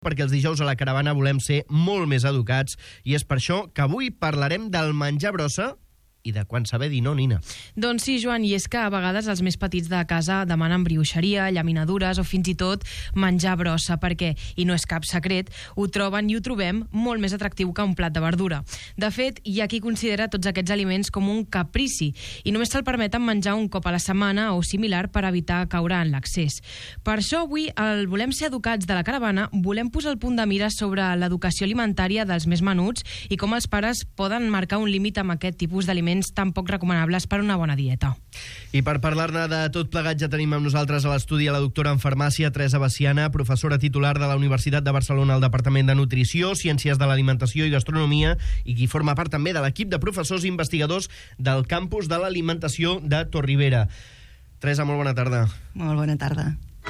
Perquè els dijous a la caravana volem ser molt més educats i és per això que avui parlarem del menjar brossa i de quan saber dir no, Nina. Doncs sí, Joan, i és que a vegades els més petits de casa demanen brioixeria, llaminadures o fins i tot menjar brossa, perquè, i no és cap secret, ho troben i ho trobem molt més atractiu que un plat de verdura. De fet, hi ha qui considera tots aquests aliments com un caprici i només se'l permeten menjar un cop a la setmana o similar per evitar caure en l'accés. Per això avui, al Volem ser educats de la caravana, volem posar el punt de mira sobre l'educació alimentària dels més menuts i com els pares poden marcar un límit amb aquest tipus d'aliments tan poc recomanables per una bona dieta. I per parlar-ne de tot plegat ja tenim amb nosaltres a l'estudi a la doctora en farmàcia Teresa Veciana, professora titular de la Universitat de Barcelona al Departament de Nutrició, Ciències de l'Alimentació i Gastronomia i qui forma part també de l'equip de professors i investigadors del campus de l'alimentació de Torribera. Teresa, molt bona tarda. Molt bona tarda.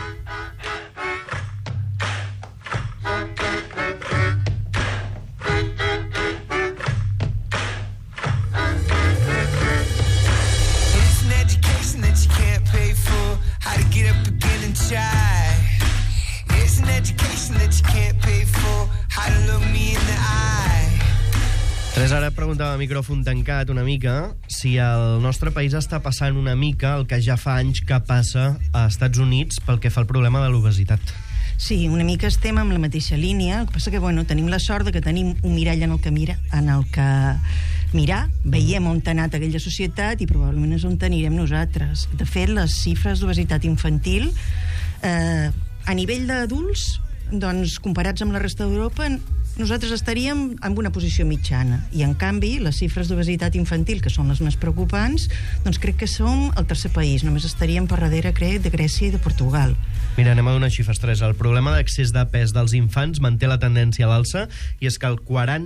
Teresa, ara preguntava a micròfon tancat una mica si el nostre país està passant una mica el que ja fa anys que passa als Estats Units pel que fa al problema de l'obesitat. Sí, una mica estem amb la mateixa línia, el que passa que tenim la sort de que tenim un mirall en el que mirar, veiem on ha anat aquella societat i probablement és on anirem nosaltres. De fet, les xifres d'obesitat infantil a nivell d'adults, doncs, comparats amb la resta d'Europa, nosaltres estaríem en una posició mitjana i en canvi les xifres d'obesitat infantil, que són les més preocupants, doncs crec que som el tercer país, només estaríem per darrere, crec, de Grècia i de Portugal. Mira, anem a donar xifres, Teresa. El problema d'accés de pes dels infants manté la tendència a l'alça i és que el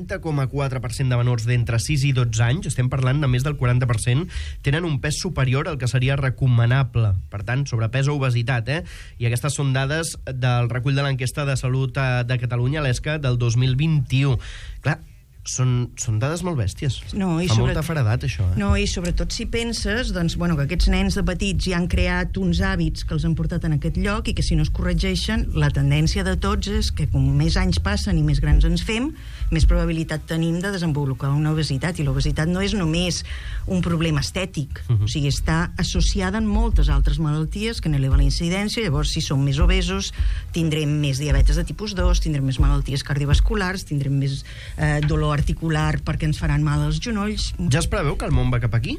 40,4% de menors d'entre 6 i 12 anys, estem parlant de més del 40%, tenen un pes superior al que seria recomanable. Per tant, sobrepès o obesitat, I aquestes són dades del recull de l'enquesta de salut de Catalunya, l'ESCA, del 2021. Clar, són dades molt bèsties. No, fa molta feredat, això. No, i sobretot si penses que aquests nens de petits ja han creat uns hàbits que els han portat en aquest lloc i que si no es corregeixen, la tendència de tots és que com més anys passen i més grans ens fem, més probabilitat tenim de desenvolupar una obesitat, i l'obesitat no és només un problema estètic, o sigui, està associada amb moltes altres malalties que n'eleva la incidència. Llavors, si som més obesos, tindrem més diabetes de tipus 2, tindrem més malalties cardiovasculars, tindrem més dolor articular perquè ens faran mal als genolls. Ja es preveu que el món va cap aquí?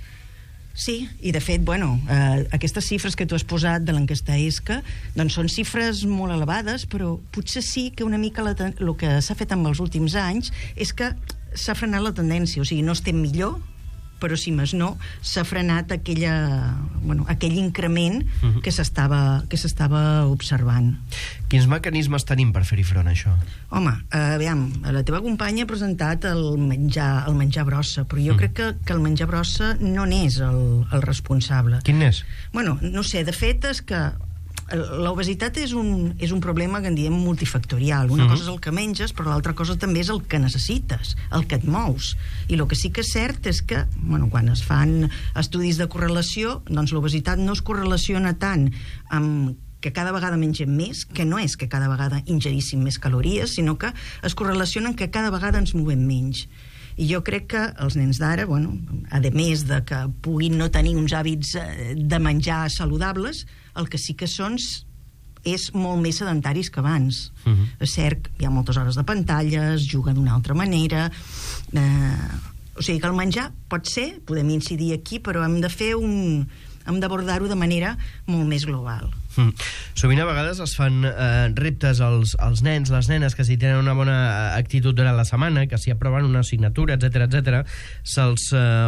Sí, i de fet, aquestes xifres que tu has posat de l'enquesta ESCA, doncs són xifres molt elevades, però potser sí que una mica el que s'ha fet amb els últims anys és que s'ha frenat la tendència, o sigui, no estem millor, però si més no, s'ha frenat aquell increment que s'estava observant. Quins mecanismes tenim per fer-hi front a això? Home, aviam, la teva companya ha presentat el menjar brossa, però jo crec que el menjar brossa no n'és el responsable. Quin n'és? No sé, de fet és que l'obesitat és un problema que en diem multifactorial. Una cosa és el que menges, però l'altra cosa també és el que necessites, el que et mous. I el que sí que és cert és que, quan es fan estudis de correlació, doncs l'obesitat no es correlaciona tant amb que cada vegada mengem més, que no és que cada vegada ingeríssim més calories, sinó que es correlacionen que cada vegada ens movem menys. I jo crec que els nens d'ara, a més de que puguin no tenir uns hàbits de menjar saludables, el que sí que són és molt més sedentaris que abans. És cert, hi ha moltes hores de pantalles, juguen d'una altra manera. O sigui que el menjar pot ser, podem incidir aquí, però hem d'abordar-ho de manera molt més global. Sovint a vegades es fan reptes als nens, les nenes, que si tenen una bona actitud durant la setmana, que si aproven una assignatura, etc., se'ls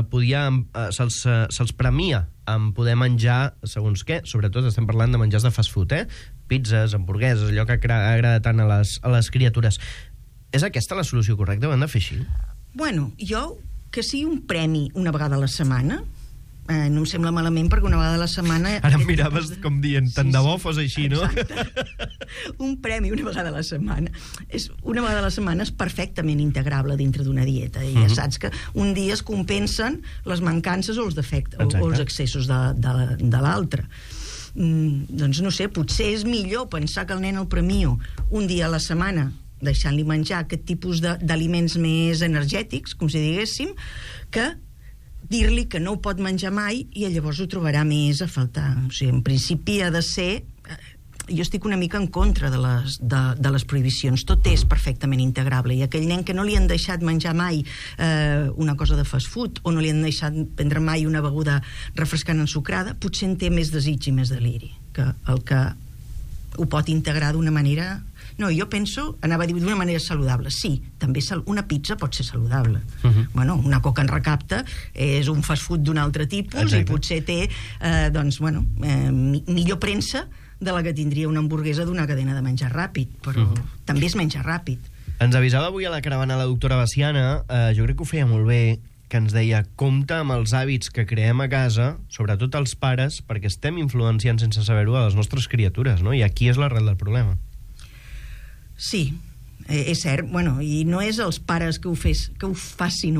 premia en poder menjar segons què. Sobretot estem parlant de menjars de fast food, pizzas, hamburgueses, allò que agrada tant a les criatures. És aquesta la solució correcta? Ho hem de fer així? Jo, que sigui un premi una vegada a la setmana, no em sembla malament, perquè una vegada a la setmana... Ara em miraves com dient, tant de bo fos així, no? Exacte. Un premi una vegada a la setmana. Una vegada a la setmana és perfectament integrable dintre d'una dieta. I ja saps que un dia es compensen les mancances o els defectes, o els excessos de l'altre. doncs no sé, potser és millor pensar que el nen el premio un dia a la setmana, deixant-li menjar aquest tipus d'aliments més energètics, com si diguéssim, que dir-li que no ho pot menjar mai i llavors ho trobarà més a faltar. O sigui, en principi ha de ser... Jo estic una mica en contra de les prohibicions. Tot és perfectament integrable, i aquell nen que no li han deixat menjar mai una cosa de fast food, o no li han deixat prendre mai una beguda refrescant ensucrada, potser en té més desig i més deliri que el que ho pot integrar d'una manera... No, jo penso, anava a dir d'una manera saludable. Sí, també una pizza pot ser saludable. Bueno, una coca en recapte és un fast food d'un altre tipus. Exacte. I potser té, millor premsa de la que tindria una hamburguesa d'una cadena de menjar ràpid, però també és menjar ràpid. Ens avisava avui a la caravana la doctora Baciana, jo crec que ho feia molt bé, que ens deia, compte amb els hàbits que creem a casa, sobretot els pares, perquè estem influenciant sense saber-ho a les nostres criatures, no? I aquí és l'arrel del problema. Sí, és cert, bueno, i no és els pares que ho facin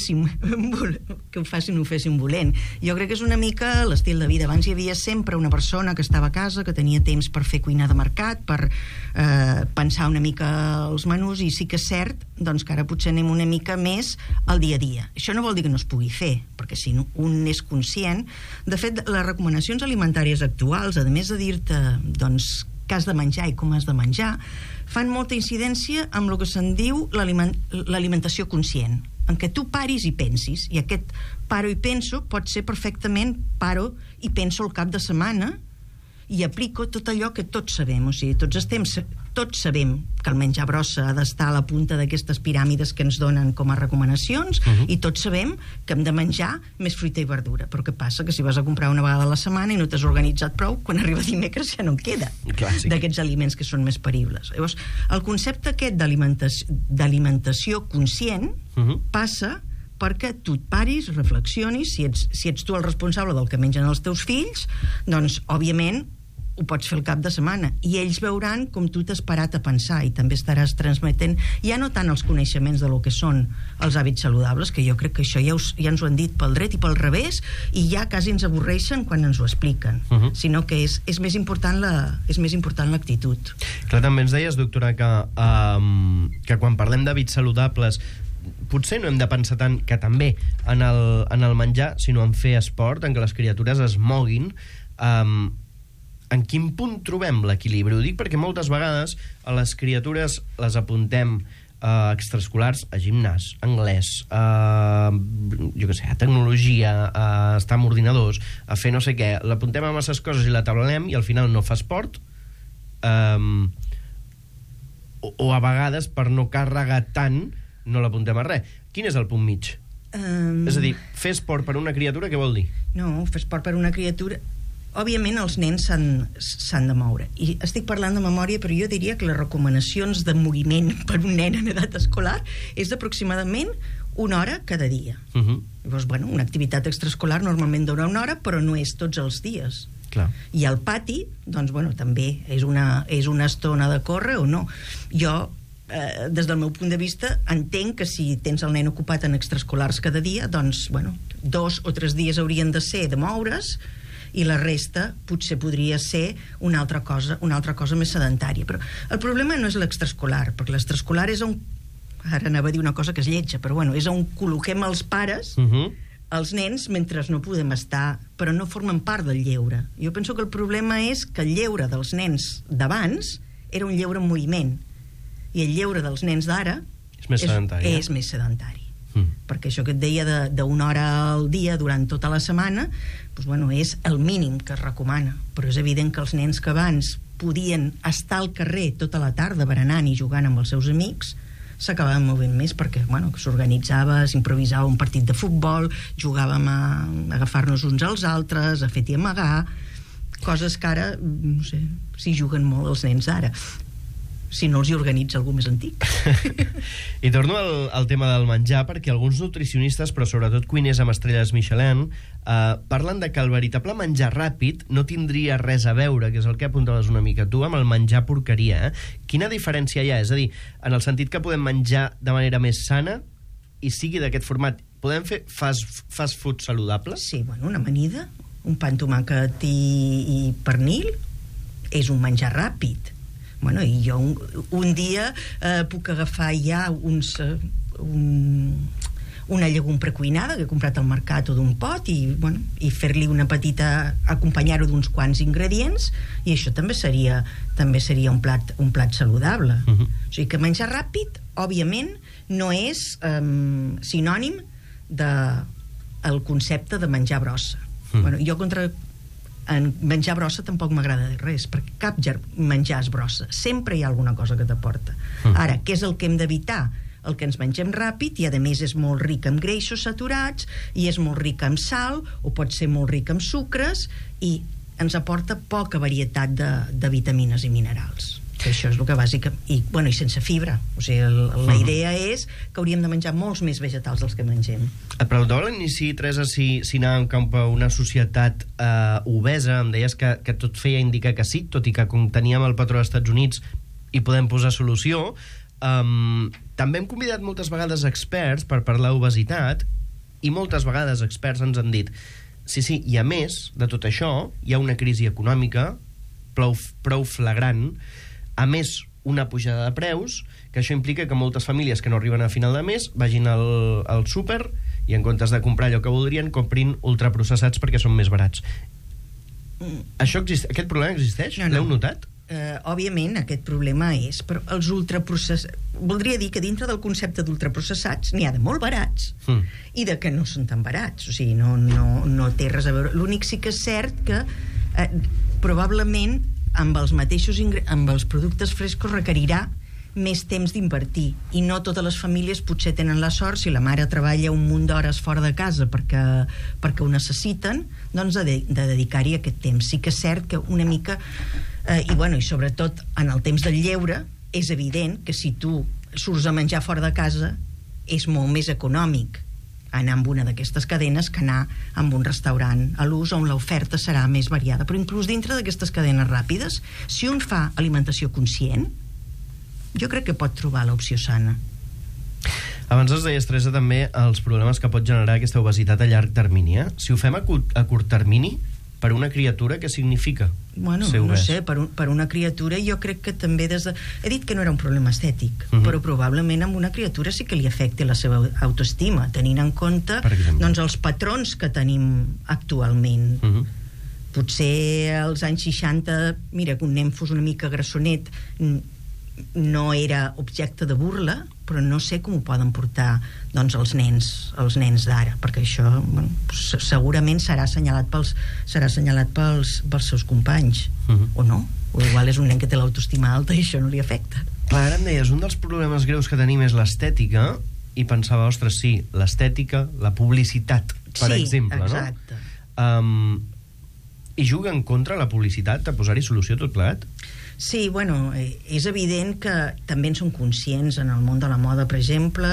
volent. Jo crec que és una mica l'estil de vida. Abans hi havia sempre una persona que estava a casa, que tenia temps per fer cuinar de mercat, per pensar una mica els menús, i sí que és cert doncs, que ara potser anem una mica més al dia a dia. Això no vol dir que no es pugui fer, perquè si un és conscient... De fet, les recomanacions alimentàries actuals, a més de dir-te doncs, què has de menjar i com has de menjar, fan molta incidència amb el que se'n diu l'alimentació conscient, en què tu paris i pensis, i aquest paro i penso pot ser perfectament paro i penso al cap de setmana i aplico tot allò que tots sabem. O sigui, tots sabem que el menjar brossa ha d'estar a la punta d'aquestes piràmides que ens donen com a recomanacions, i tots sabem que hem de menjar més fruita i verdura. Però què passa? Que si vas a comprar una vegada a la setmana i no t'has organitzat prou, quan arriba dimecres ja no en queda d'aquests aliments que són més peribles. Llavors, el concepte aquest d'alimentació conscient passa perquè tu et paris, reflexionis, si ets tu el responsable del que mengen els teus fills, doncs, òbviament, ho pots fer el cap de setmana, i ells veuran com tu t'has parat a pensar, i també estaràs transmetent ja no tant els coneixements de lo que són els hàbits saludables, que jo crec que això ja ens ho han dit pel dret i pel revés, i ja quasi ens avorreixen quan ens ho expliquen, sinó que és més important l'actitud. Clar, també ens deies, doctora, que quan parlem d'hàbits saludables potser no hem de pensar tant que també en el menjar, sinó en fer esport, en que les criatures es moguin. En quin punt trobem l'equilibri? Ho dic perquè moltes vegades a les criatures les apuntem a extraescolars, a gimnàs, a anglès, jo què sé, a tecnologia, a estar amb ordinadors, a fer no sé què. L'apuntem a masses coses i la tablem, i al final no fa esport, o a vegades per no carregar tant no l'apuntem a res. Quin és el punt mig? És a dir, fer esport per una criatura, què vol dir? No, fer esport per una criatura... Òbviament els nens s'han de moure. I estic parlant de memòria, però jo diria que les recomanacions de moviment per un nen en edat escolar és d'aproximadament 1 hora cada dia. Llavors, bueno, una activitat extraescolar normalment dura 1 hora, però no és tots els dies. Clar. I al pati, doncs, bueno, també és una estona de córrer o no. Jo, des del meu punt de vista, entenc que si tens el nen ocupat en extraescolars cada dia, doncs, bueno, 2 o 3 dies haurien de ser de moure's, i la resta potser podria ser una altra cosa més sedentària. Però el problema no és l'extraescolar, perquè l'extraescolar és on... Ara anava a dir una cosa que és lletja, però bueno, és on col·loquem els pares, els nens, mentre no podem estar, però no formen part del lleure. Jo penso que el problema és que el lleure dels nens d'abans era un lleure en moviment, i el lleure dels nens d'ara és més sedentari. Perquè això que et deia d'1 hora al dia durant tota la setmana, doncs, bueno, és el mínim que es recomana, però és evident que els nens que abans podien estar al carrer tota la tarda berenant i jugant amb els seus amics s'acabaven movent més, perquè bueno, que s'organitzava, s'improvisava un partit de futbol, jugàvem a agafar-nos uns als altres, a fet i amagar, coses que ara no sé si juguen molt els nens d'ara, si no els hi organitza algú més antic. I torno al tema del menjar, perquè alguns nutricionistes, però sobretot cuiners amb estrelles Michelin, parlen de que el veritable menjar ràpid no tindria res a veure, que és el que apuntaves una mica tu, amb el menjar porqueria. Quina diferència hi ha? És a dir, en el sentit que podem menjar de manera més sana i sigui d'aquest format, podem fer fast food saludable? Sí, bueno, una amanida, un pa amb tomàquet i pernil és un menjar ràpid. Bueno, i jo un dia puc agafar ja una llegum precuinada que he comprat al mercat o d'un pot i fer-li una petita, acompanyar-ho d'uns quants ingredients, i això també seria un plat saludable. O sigui que menjar ràpid, òbviament, no és sinònim del concepte de menjar brossa. Jo contra en menjar brossa tampoc m'agrada dir res, perquè cap menjar és brossa, sempre hi ha alguna cosa que t'aporta. Ara, què és el que hem d'evitar? El que ens mengem ràpid, i a més és molt ric en greixos saturats, i és molt ric en sal, o pot ser molt ric en sucres, i ens aporta poca varietat de vitamines i minerals. Això és el que bàsicament... I sense fibra. O sigui, la idea és que hauríem de menjar molts més vegetals dels que mengem. Et preguntava a l'inici, Teresa, si anàvem cap a una societat obesa. Em deies que tot feia indicar que sí, tot i que com teníem el patró dels Estats Units hi podem posar solució. També hem convidat moltes vegades experts per parlar d'obesitat, i moltes vegades experts ens han dit sí, i a més de tot això hi ha una crisi econòmica prou flagrant, a més una pujada de preus, que això implica que moltes famílies que no arriben a final de mes vagin al súper i en comptes de comprar allò que voldrien comprin ultraprocessats perquè són més barats. Aquest problema existeix? No. L'heu notat? Òbviament aquest problema és, però els ultraprocessats, voldria dir que dintre del concepte d'ultraprocessats n'hi ha de molt barats i de que no són tan barats, o sigui, no té res a veure. L'únic sí que és cert que probablement amb els productes frescos requerirà més temps d'invertir, i no totes les famílies potser tenen la sort, si la mare treballa un munt d'hores fora de casa perquè ho necessiten, doncs de dedicar-hi aquest temps. Sí que és cert que una mica i sobretot en el temps del lleure és evident que si tu surts a menjar fora de casa és molt més econòmic anar amb una d'aquestes cadenes que anar amb un restaurant a l'ús on l'oferta serà més variada. Però inclús dintre d'aquestes cadenes ràpides, si un fa alimentació conscient, jo crec que pot trobar l'opció sana. Abans ens deies, Teresa, també els problemes que pot generar aquesta obesitat a llarg termini. Si ho fem a curt termini, per una criatura, què significa? No sé, per una criatura jo crec que també he dit que no era un problema estètic, però probablement amb una criatura sí que li afecta la seva autoestima, tenint en compte els patrons que tenim actualment. Potser als anys 60, mira, que un nen fos una mica grassonet no era objecte de burla, però no sé com ho poden portar els nens d'ara, perquè això segurament serà assenyalat pels seus companys, o no, o igual és un nen que té l'autoestima alta i això no li afecta. Clar, ara em deies, un dels problemes greus que tenim és l'estètica, i pensava, ostres, sí, l'estètica, la publicitat, per exemple, no? Sí, exacte. I juga en contra la publicitat a posar-hi solució tot plegat? Sí, és evident que també en som conscients en el món de la moda, per exemple,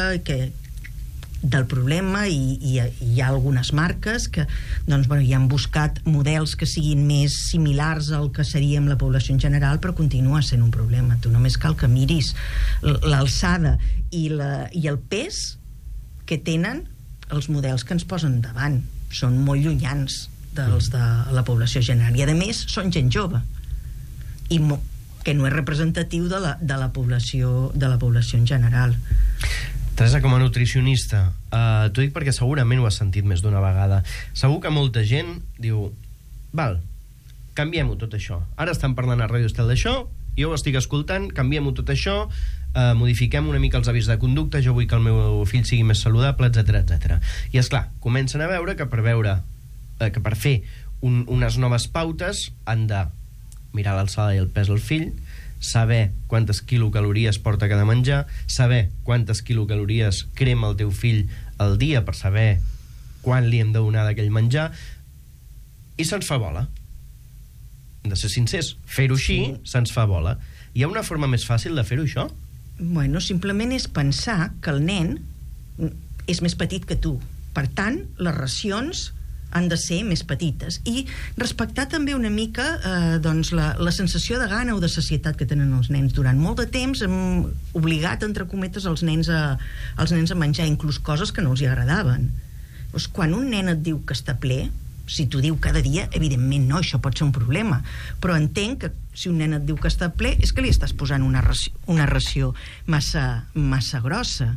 del problema, i hi ha algunes marques que hi han buscat models que siguin més similars al que seríem la població en general, però continua sent un problema. Tu només cal que miris l'alçada i el pes que tenen els models que ens posen davant. Són molt llunyans dels de la població general, i a més són gent jove, i que no és representatiu de la població en general. Teresa, com a nutricionista, t'ho dic perquè segurament ho has sentit més d'una vegada, segur que molta gent diu, val, canviem-ho tot això, ara estan parlant a Ràdio Estel d'això, jo ho estic escoltant, canviem-ho tot això, modifiquem una mica els hàbits de conducta, jo vull que el meu fill sigui més saludable, etc. I esclar, comencen a veure que per fer unes noves pautes han de mirar l'alçada i el pes del fill, saber quantes quilocalories porta cada menjar, saber quantes quilocalories crema el teu fill al dia per saber quan li hem de donar d'aquell menjar, i se'ns fa bola. Hem de ser sincers, fer-ho així se'ns fa bola. Hi ha una forma més fàcil de fer-ho, això? Simplement és pensar que el nen és més petit que tu. Per tant, les racions han de ser més petites, i respectar també una mica la sensació de gana o de sacietat que tenen els nens. Durant molt de temps hem obligat, entre cometes, els nens a menjar inclús coses que no els hi agradaven. Quan un nen et diu que està ple, Si t'ho diu cada dia, evidentment no, això pot ser un problema. Però entenc que si un nen et diu que està ple és que li estàs posant una ració massa grossa.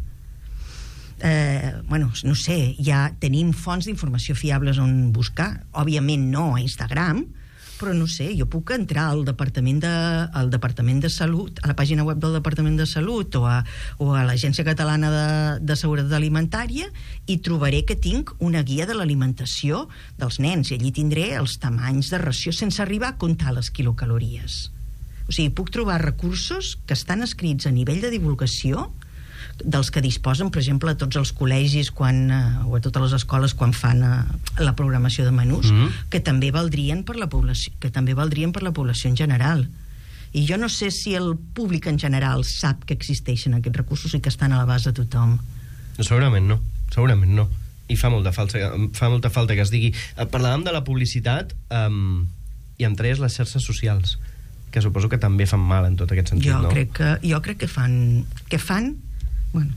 Bueno, no sé, ja tenim fonts d'informació fiables on buscar. Òbviament no a Instagram, però no sé, jo puc entrar al Departament de Salut, a la pàgina web del Departament de Salut o a l'Agència Catalana de Seguretat Alimentària i trobaré que tinc una guia de l'alimentació dels nens i allí tindré els tamanys de ració sense arribar a comptar les quilocalories. O sigui, puc trobar recursos que estan escrits a nivell de divulgació dels que disposen, per exemple, a tots els col·legis o a totes les escoles quan fan la programació de menús, que també valdrien per la població en general. I jo no sé si el públic en general sap que existeixen aquests recursos i que estan a l'abast de tothom. Segurament no. I fa molta falta que es digui. Parlàvem de la publicitat i entre elles les xarxes socials, que suposo que també fan mal en tot aquest sentit, no? Jo crec que fan bueno,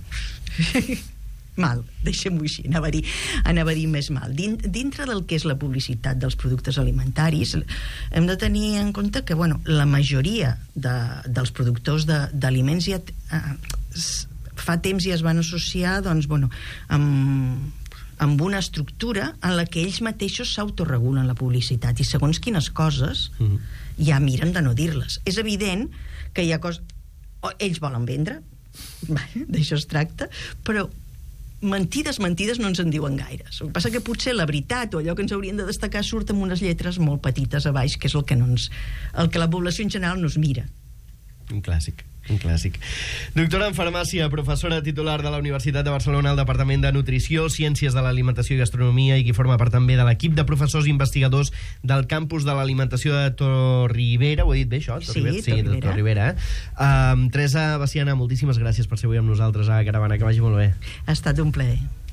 mal, deixem-ho així, anava a dir més mal. Dintre del que és la publicitat dels productes alimentaris, hem de tenir en compte que, bueno, la majoria dels productors d'aliments fa temps ja es van associar, doncs, bueno, amb una estructura en la que ells mateixos s'autoregulen la publicitat i segons quines coses ja miren de no dir-les. És evident que hi ha coses... Ells volen vendre, d'això es tracta, però mentides no ens en diuen gaires. El que passa que potser la veritat o allò que ens haurien de destacar surt amb unes lletres molt petites a baix, que és el que la població en general no es mira. Un clàssic. Doctora en farmàcia, professora titular de la Universitat de Barcelona al Departament de Nutrició, Ciències de l'Alimentació i Gastronomia i qui forma part també de l'equip de professors investigadors del campus de l'Alimentació de Torribera. Ho he dit bé, això? Sí, Torribera. Teresa Veciana, moltíssimes gràcies per ser avui amb nosaltres a Caravana. Que vagi molt bé. Ha estat un plaer.